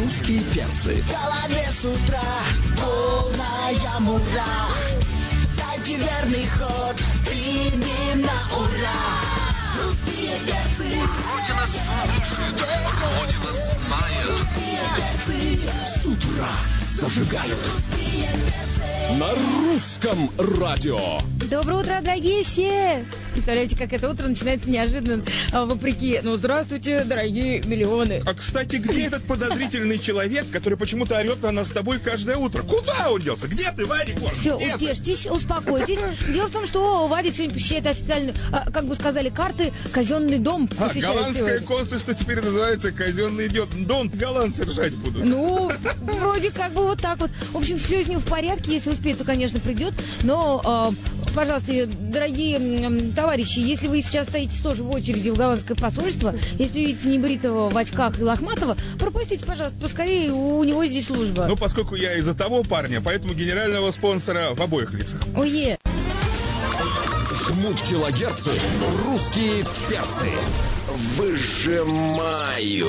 Русские перцы. В голове с утра полная мура. Дайте верный ход, примем на ура. Русские перцы. Родина слушает, Родина знает. Русские перцы. С утра зажигают. На русском радио. Доброе утро, дорогие все! Представляете, как это утро начинается неожиданно, вопреки. Ну, здравствуйте, дорогие миллионы. А, кстати, где этот подозрительный человек, который почему-то орет на нас с тобой каждое утро? Куда он делся? Где ты, Вадик? Все, утешьтесь, успокойтесь. Дело в том, что Вадик сегодня посещает официально, как бы сказали, карты казенный дом. Голландское консульство теперь называется казенный дом. Голландцы ржать будут. Ну, вроде как бы вот так вот. В общем, все с ним в порядке. Если успеет, то, конечно, придет. Но, пожалуйста, дорогие товарищи, если вы сейчас стоите тоже в очереди в голландское посольство, если видите небритого в очках и лохматого, пропустите, пожалуйста, поскорее, у него здесь служба. Ну, поскольку я из-за того парня, поэтому генерального спонсора в обоих лицах. Ое. Жмут килогерцы, русские перцы. Выжимают.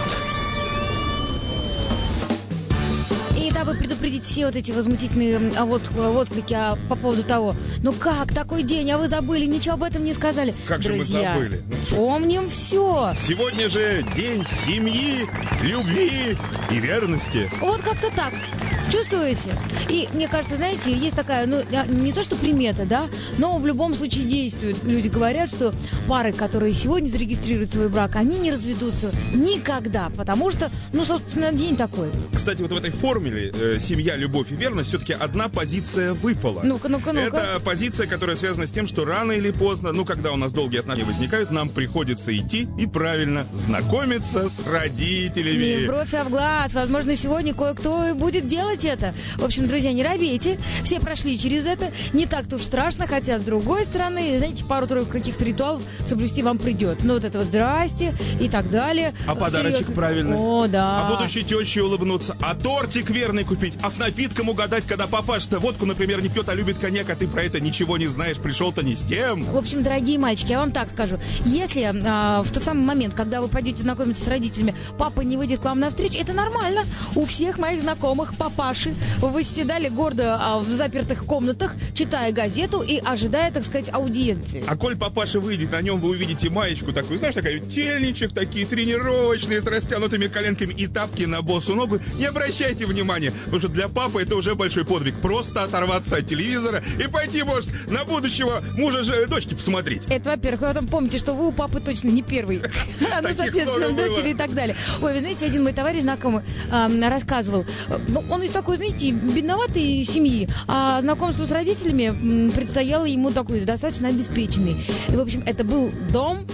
И дабы предупредить все вот эти возмутительные восклики по поводу того, ну как, такой день, а вы забыли, ничего об этом не сказали. Как Друзья, же мы забыли? помним все. Сегодня же день семьи, любви и верности. Вот как-то так. Чувствуете? И мне кажется, знаете, есть такая, ну, не то что примета, да, но в любом случае действует. Люди говорят, что пары, которые сегодня зарегистрируют свой брак, они не разведутся никогда, потому что, ну, собственно, день такой. Кстати, вот в этой формуле семья, любовь и верность все-таки одна позиция выпала. Ну-ка. Это позиция, которая связана с тем, что рано или поздно, ну, когда у нас долгие отношения возникают, нам приходится идти и правильно знакомиться с родителями. Не в бровь, а в глаз. Возможно, сегодня кое-кто и будет делать это. В общем, друзья, не робейте. Все прошли через это. Не так-то уж страшно, хотя, с другой стороны, знаете, пару-тройку каких-то ритуалов соблюсти вам придется. Ну, вот это вот «здрасте» и так далее. А подарочек серьезно. правильный? О, да. А будущей теще улыбнуться? А тортик верный купить? А с напитком угадать, когда папаша-то водку, например, не пьет, а любит коньяк, а ты про это ничего не знаешь, пришел-то не с тем? В общем, дорогие мальчики, я вам так скажу. Если в тот самый момент, когда вы пойдете знакомиться с родителями, папа не выйдет к вам навстречу, это нормально. У всех моих знакомых папаши восседали гордо в запертых комнатах, читая газету и ожидая, так сказать, аудиенции. А коль папаша выйдет, на нем вы увидите маечку такую, знаешь, такая тельничек, такие тренировочные, с растянутыми коленками и тапки на босу ногу. Не обращайте внимания, потому что для папы это уже большой подвиг. Просто оторваться от телевизора и пойти, может, на будущего мужа дочки посмотреть. Это, во-первых. Вы потом помните, что вы у папы точно не первый. Ну, соответственно, дочери и так далее. Ой, вы знаете, один мой товарищ знакомый рассказывал. Ну, он из такой, знаете, бедноватой семьи, а знакомство с родителями предстояло ему такой достаточно обеспеченный. И, в общем, это был дом,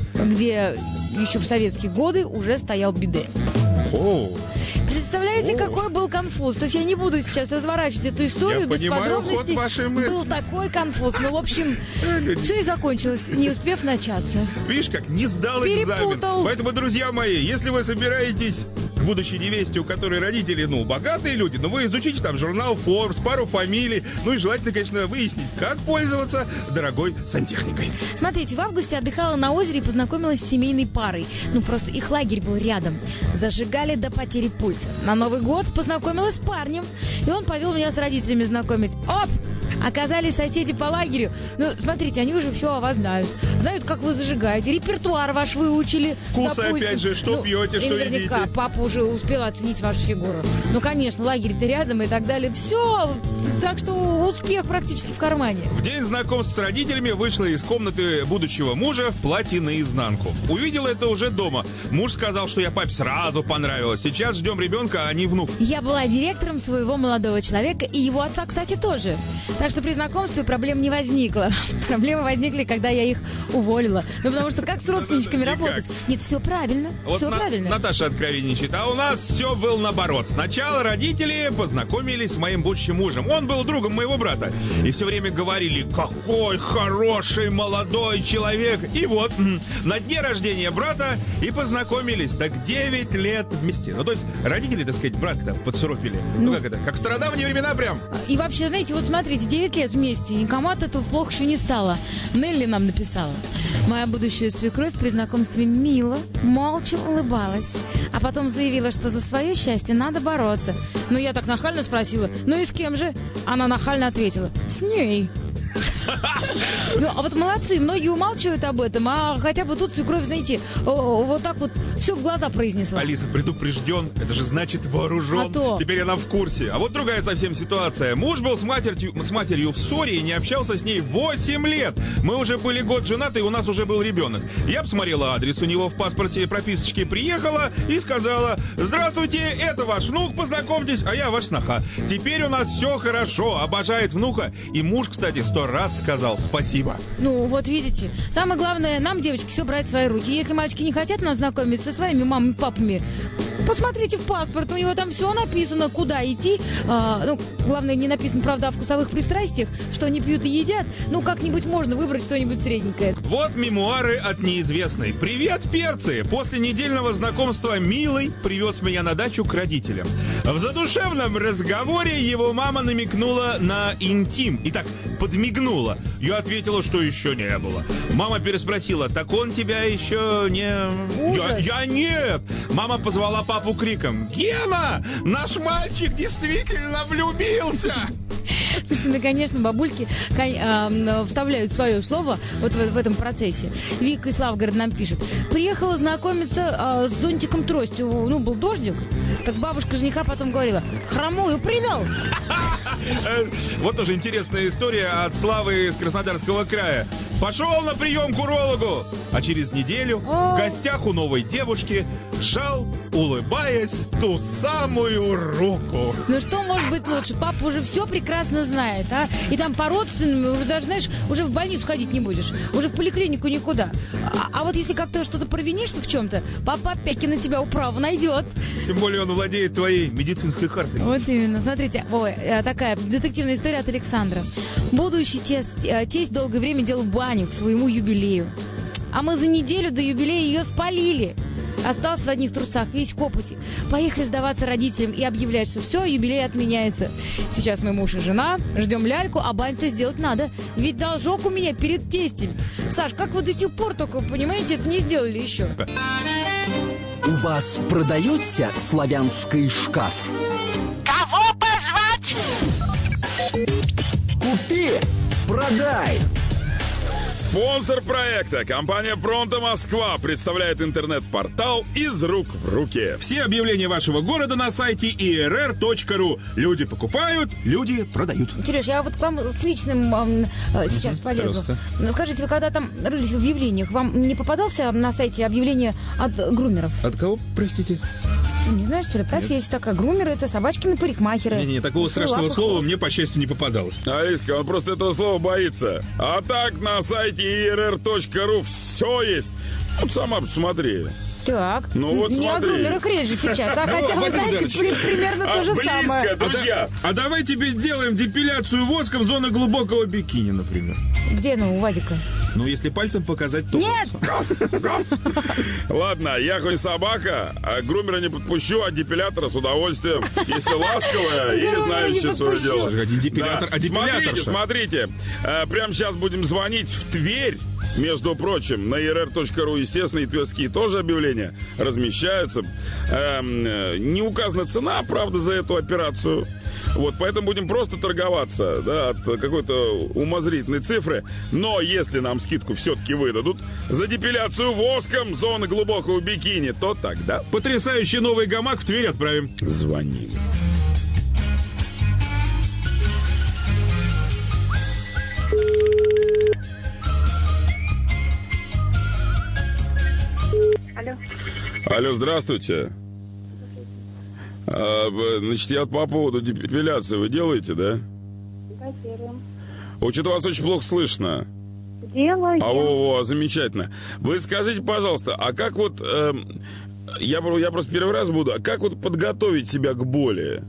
где еще в советские годы уже стоял биде. Представляете, какой был конфуз? То есть я не буду сейчас разворачивать эту историю без подробностей. Был такой конфуз. Ну, в общем, все и закончилось, не успев начаться. Видишь, как не сдал экзамен. Поэтому, друзья мои, если вы собираетесь к будущей невесте, у которой родители, ну, богатые люди, но вы изучите там журнал Forbes, пару фамилий, ну и желательно, конечно, выяснить, как пользоваться дорогой сантехникой. Смотрите, в августе отдыхала на озере и познакомилась с семейной парой. Ну, просто их лагерь был рядом. Зажигали до потери пульса. На Новый год познакомилась с парнем, и он повел меня с родителями знакомить. Оп! Оказались соседи по лагерю. Ну, смотрите, они уже все о вас знают. Знают, как вы зажигаете. Репертуар ваш выучили. Вкусы, допустим. Опять же, что пьете, что едите. Папа уже успел оценить вашу фигуру. Ну, конечно, лагерь-то рядом и так далее. Все. Так что успех практически в кармане. В день знакомства с родителями вышла из комнаты будущего мужа в платье наизнанку. Увидела это уже дома. Муж сказал, что я папе сразу понравилась. Сейчас ждем ребенка, а не внук. Я была директором своего молодого человека и его отца, кстати, тоже. Так что при знакомстве проблем не возникло. Проблемы возникли, когда я их уволила. Ну, потому что как с родственничками работать? Нет, все правильно. Вот все правильно. Наташа откровенничает. А у нас все было наоборот. Сначала родители познакомились с моим будущим мужем. Он был другом моего брата. И все время говорили, какой хороший молодой человек. И вот, на дне рождения брата и познакомились. Так 9 лет вместе. Ну, то есть родители, так сказать, брата подсуропили. Ну, как это? Как в стародавние времена прям. И вообще, знаете, вот смотрите, 9 9 лет вместе, и никому от этого плохо еще не стало. Нелли нам написала. Моя будущая свекровь при знакомстве мило, молча улыбалась. А потом заявила, что за свое счастье надо бороться. Ну, я так нахально спросила, ну и с кем же? Она нахально ответила, с ней. Ну, а вот молодцы, многие умалчивают об этом, а хотя бы тут свекровь, знаете, вот так вот все в глаза произнесла. Алиса, предупрежден, это же значит вооружен. А то. Теперь она в курсе. А вот другая совсем ситуация. Муж был с матерью в ссоре и не общался с ней 8 лет. Мы уже были год женаты, и у нас уже был ребенок. Я посмотрела адрес у него в паспорте, прописочке, приехала и сказала: здравствуйте, это ваш внук, познакомьтесь, а я ваш сноха. Теперь у нас все хорошо, обожает внука. И муж, кстати, 100 раз сказал спасибо. Ну, вот видите, самое главное, нам, девочки, все брать в свои руки. Если мальчики не хотят нас знакомиться со своими мамами и папами, посмотрите в паспорт, у него там все написано, куда идти. Ну, главное, не написано, правда, о вкусовых пристрастиях, что они пьют и едят. Ну, как-нибудь можно выбрать что-нибудь средненькое. Вот мемуары от неизвестной. Привет, перцы! После недельного знакомства Милый привез меня на дачу к родителям. В задушевном разговоре его мама намекнула на интим и так подмигнула. Я ответила, что еще не было. Мама переспросила: так он тебя еще не... Я нет! Мама позвала папу криком: Гена, наш мальчик действительно влюбился! Слушайте, ну, конечно, бабульки вставляют свое слово вот в этом процессе. Вика из Славгорода нам пишет. Приехала знакомиться с зонтиком тростью. Ну, был дождик. Так бабушка жениха потом говорила: хромую привел. Вот тоже интересная история от Славы из Краснодарского края. Пошел на прием к урологу, а через неделю в гостях у новой девушки жал, улыбаясь, ту самую руку. Ну что может быть лучше? Папа уже все прекрасно знает, а? И там по родственным уже даже, знаешь, уже в больницу ходить не будешь. Уже в поликлинику никуда. А вот если как-то что-то провинишься в чем-то, папа опять на тебя управу найдет. Тем более он владеет твоей медицинской картой. Вот именно. Смотрите, такая детективная история от Александра. Будущий тесть долгое время делал баню к своему юбилею. А мы за неделю до юбилея ее спалили. Остался в одних трусах, весь в копоти. Поехали сдаваться родителям и объявлять, что все, юбилей отменяется. Сейчас мы муж и жена, ждем ляльку, а баню-то сделать надо. Ведь должок у меня перед тестем. Саш, как вы до сих пор только, понимаете, это не сделали еще? У вас продается славянский шкаф? Кого позвать? Купи, продай. Спонсор проекта — компания «Пронто Москва» представляет интернет-портал «Из рук в руки». Все объявления вашего города на сайте irr.ru. Люди покупают, люди продают. Сереж, я вот к вам с личным сейчас полезу. Ну, скажите, вы когда там рылись в объявлениях, вам не попадался на сайте объявление от грумеров? От кого, простите? Не знаю, что ли, профессия такая. Грумеры — это собачкины-парикмахеры. Не, такого страшного слова мне, по счастью, не попадалось. Алиска, он просто этого слова боится. А так на сайте irr.ru все есть. Вот сама посмотри. Так, ну вот не смотри. о грумерах речь же сейчас, а хотя, вы знаете, примерно то же близко, самое. друзья. А давай тебе сделаем депиляцию воском зоны глубокого бикини, например. Где, у Вадика? Ну, если пальцем показать, то... Нет! Ладно, я хоть собака, а грумера не подпущу, а депилятора с удовольствием. Если ласковая и знающая свое дело. Не депилятор, а депиляторша. Смотрите, прямо сейчас будем звонить в Тверь. Между прочим, на irr.ru, естественно, и тверские тоже объявления размещаются. Не указана цена, правда, за эту операцию. Вот, поэтому будем просто торговаться, да, от какой-то умозрительной цифры. Но если нам скидку все-таки выдадут за депиляцию воском зоны глубокого бикини, то тогда... Потрясающий новый гамак в Тверь отправим. Звоним. Алло. Алло, здравствуйте. Значит, я по поводу депиляции. Вы делаете, да? Да, делаем. Что-то вас очень плохо слышно. Делаем. Замечательно. Вы скажите, пожалуйста, а как вот... я просто первый раз буду. А как вот подготовить себя к боли?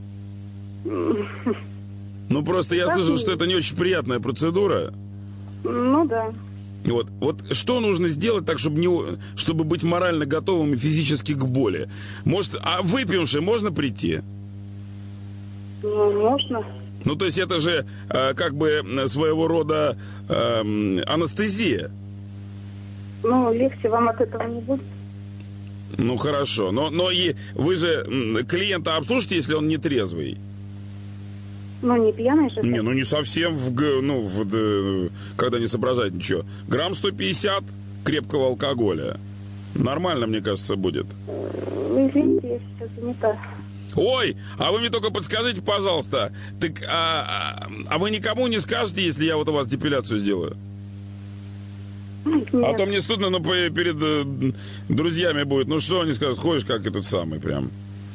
Ну, просто я слышал, что это не очень приятная процедура. Ну, да. Вот что нужно сделать так, чтобы быть морально готовым и физически к боли? Может, а выпивши можно прийти? Ну, можно. Ну, то есть это же как бы своего рода анестезия. Ну, легче вам от этого не будет. Ну, хорошо. Но и вы же клиента обслужите, если он не трезвый? Ну, не пьяный же. Не, ну не совсем, когда не соображает ничего. Грамм 150 крепкого алкоголя. Нормально, мне кажется, будет. Извините, я сейчас занята. Ой, а вы мне только подскажите, пожалуйста, так, а вы никому не скажете, если я вот у вас депиляцию сделаю? Нет. А то мне стыдно, перед друзьями будет. Ну что они скажут, ходишь как этот самый прям.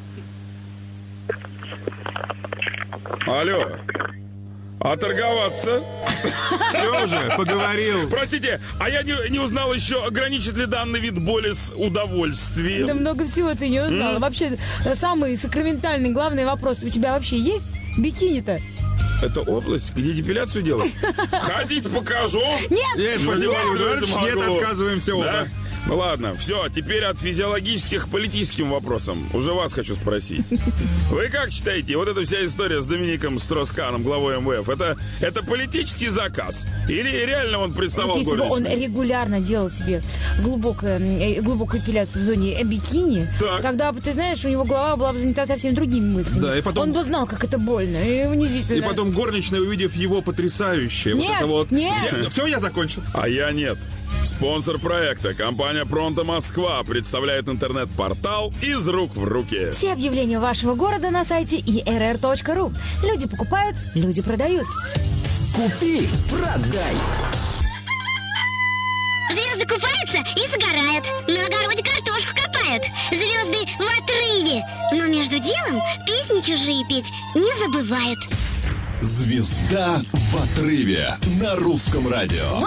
Алло. А торговаться? Все уже, поговорил. Простите, а я не узнал еще, ограничит ли данный вид боли с удовольствием? Да много всего ты не узнала. Вообще, самый сакраментальный, главный вопрос. У тебя вообще есть бикини-то? Это область, где депиляцию делать? Ходить покажу. Нет! Спасибо, нет, отказываемся оба. Ну ладно, все, теперь от физиологических к политическим вопросам. Уже вас хочу спросить. Вы как считаете, вот эта вся история с Домиником Строс-Каном, главой МВФ, это политический заказ? Или реально он приставал Если бы он горничной? регулярно делал себе глубокую эпиляцию в зоне бикини, Так. тогда бы, ты знаешь, у него голова была бы занята совсем другими мыслями. Да, и потом- Он бы знал, как это больно и унизительно. И потом горничная, увидев его потрясающее, Нет, вот это вот... нет. Все, я закончил. А я нет. Спонсор проекта, компания «Пронто Москва», представляет интернет-портал «Из рук в руки». Все объявления вашего города на сайте irr.ru. Люди покупают, люди продают. Купи, продай. Звезды купаются и загорают. На огороде картошку копают. Звезды в отрыве. Но между делом песни чужие петь не забывают. Звезда в отрыве на русском радио.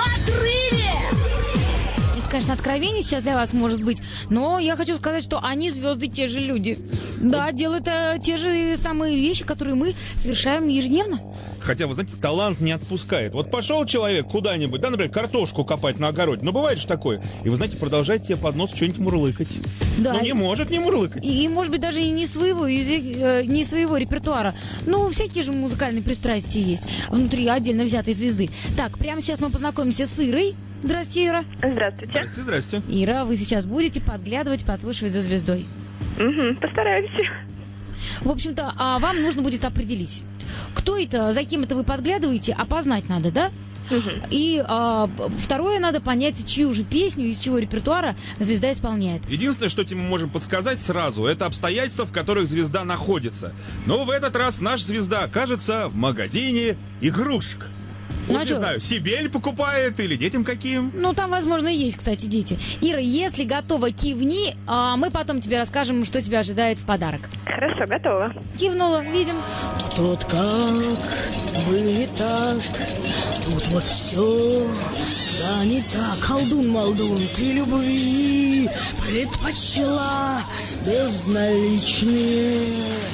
Это, конечно, откровение сейчас для вас может быть, но я хочу сказать, что они звезды, те же люди. Да, делают те же самые вещи, которые мы совершаем ежедневно. Хотя, вы знаете, талант не отпускает. Вот пошел человек куда-нибудь, да, например, картошку копать на огороде. Ну, бывает же такое. И, вы знаете, продолжает себе под нос что-нибудь мурлыкать. Да. Ну, не может не мурлыкать. И, может быть, даже и не своего репертуара. Ну, всякие же музыкальные пристрастия есть внутри отдельно взятой звезды. Так, прямо сейчас мы познакомимся с Ирой. Здрасте, Ира. Здравствуйте. Здрасте. Ира, вы сейчас будете подглядывать, подслушивать за звездой. Постараемся. В общем-то, вам нужно будет определить, кто это, за кем это вы подглядываете, опознать надо, да? И второе, надо понять, чью же песню, из чего репертуара звезда исполняет. Единственное, что мы можем подсказать сразу, это обстоятельства, в которых звезда находится. Но в этот раз наша звезда окажется в магазине игрушек. Ну, Уж а не чё? знаю, себе покупает или детям каким. Ну, там, возможно, и есть, кстати, дети. Ира, если готова, кивни, а мы потом тебе расскажем, что тебя ожидает в подарок. Хорошо, готово. Кивнула, видим. Тут как бы так, тут вот все, да не так. Колдун-молдун, ты любви предпочла безналичные.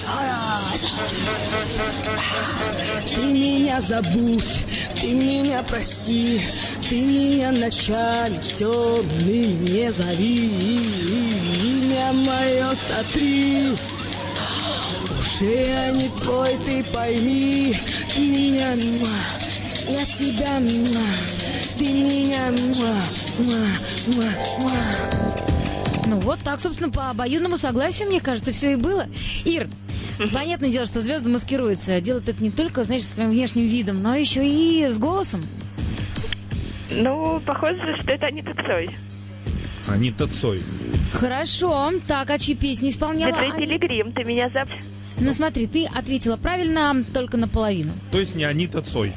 Ты меня забудь, ты меня прости, ты меня ночами темными не зови, имя мое сотри. Уж я не твой, ты пойми, ты меня, я тебя, ты меня, Ну, вот так, собственно, по обоюдному согласию, мне кажется, все и было. Ир, понятное дело, что звезды маскируются. Делают это не только, знаешь, своим внешним видом, но еще и с голосом. Ну, похоже, что это Анита Цой. Анита Цой. Хорошо. Так, а чьи песни исполняла? Это Пилигрим, ты меня Ну, смотри, ты ответила правильно только наполовину. То есть не Анита Цой.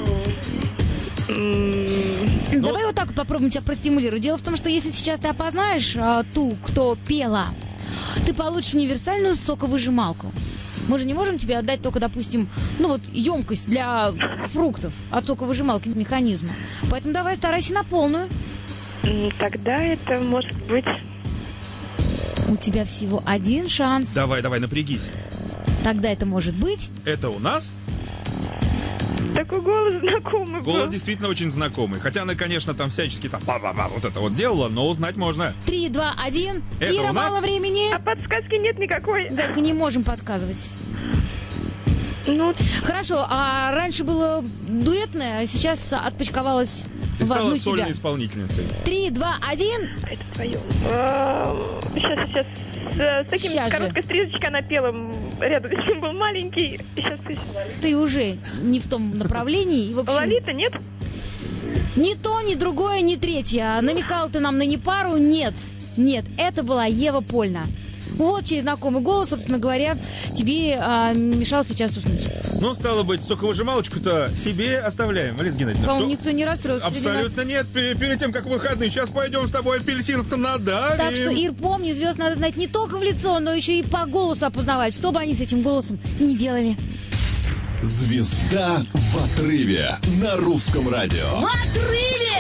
Давай вот так вот попробуем тебя простимулировать. Дело в том, что если сейчас ты опознаешь ту, кто пела, ты получишь универсальную соковыжималку. Мы же не можем тебе отдать только, допустим, емкость для фруктов от соковыжималки механизма. Поэтому давай старайся на полную. Тогда это может быть... У тебя всего один шанс. Давай, напрягись. Тогда это может быть... Это у нас? Такой голос знакомый был. Голос действительно очень знакомый. Хотя она, конечно, там всячески там вот это вот делала, но узнать можно. 3, 2, 1. Это Ира, у нас? мало времени. А подсказки нет никакой. Так, не можем подсказывать. Ну, Хорошо, а раньше было дуэтное, а сейчас отпочковалась Ты в стала одну сольной себя. исполнительницей. 3, 2, 1. это твоем. Сейчас. С таким Щас же. короткой стрижечкой она пела рядом с ним был маленький. Сейчас. Ты уже не в том направлении. И, в общем, Лолита, нет? ни то, ни другое, ни третье. Намекал ты нам на непару? Нет. Нет, это была Ева Польна. Вот чей знакомый голос, собственно говоря, тебе мешал сейчас уснуть. Ну, стало быть, соковыжималочку-то себе оставляем, Лиза Геннадьевна. По-моему, Что? никто не расстроился. среди нас. Абсолютно нет. Перед тем, как выходные, сейчас пойдем с тобой апельсинов-то надавим. Так что, Ир, помни, звезд надо знать не только в лицо, но еще и по голосу опознавать, что бы они с этим голосом ни делали. Звезда в отрыве на русском радио. В отрыве!